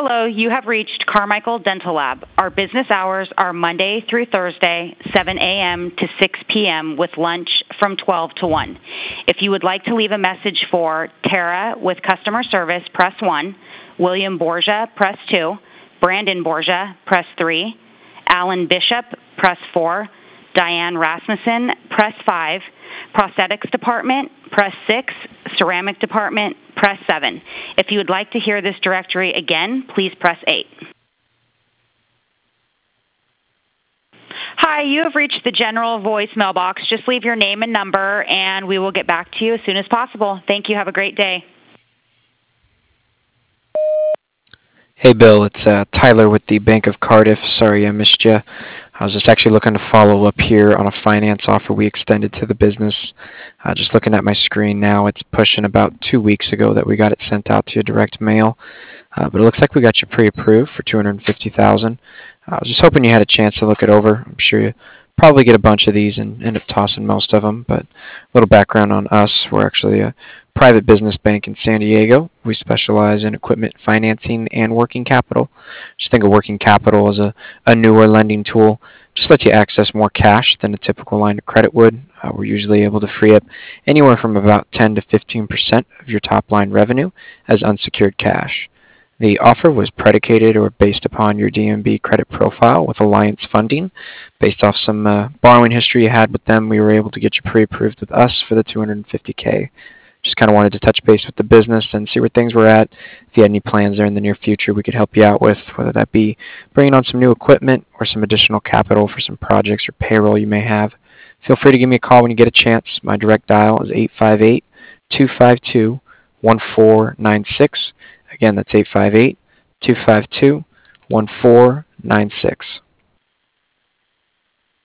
Hello, you have reached Carmichael Dental Lab. Our business hours are Monday through Thursday, 7 a.m. to 6 p.m. with lunch from 12 to 1. If you would like to leave a message for Tara with customer service, press 1. William Borgia, press 2. Brandon Borgia, press 3. Alan Bishop, press 4. Diane Rasmussen, press 5. Prosthetics department, press 6. Ceramic department, press 7. If you would like to hear this directory again, please press 8. Hi, you have reached the general voicemail box. Just leave your name and number, and we will get back to you as soon as possible. Thank you. Have a great day. Hey, Bill. It's Tyler with the Bank of Cardiff. Sorry I missed you. I was just actually looking to follow up here on a finance offer we extended to the business. Just looking at my screen now, it's pushing about 2 weeks ago that we got it sent out to you direct mail. But it looks like we got you pre-approved for $250,000. I was just hoping you had a chance to look it over. I'm sure you probably get a bunch of these and end up tossing most of them. But a little background on us: we're actually a private business bank in San Diego. We specialize in equipment financing and working capital. Just think of working capital as a newer lending tool. Just let you access more cash than a typical line of credit would. We're usually able to free up anywhere from about 10 to 15% of your top line revenue as unsecured cash. The offer was predicated or based upon your DNB credit profile with Alliance Funding. Based off some borrowing history you had with them, we were able to get you pre-approved with us for the $250K. Just kind of wanted to touch base with the business and see where things were at. If you had any plans there in the near future we could help you out with, whether that be bringing on some new equipment or some additional capital for some projects or payroll you may have. Feel free to give me a call when you get a chance. My direct dial is 858-252-1496. Again, that's 858-252-1496.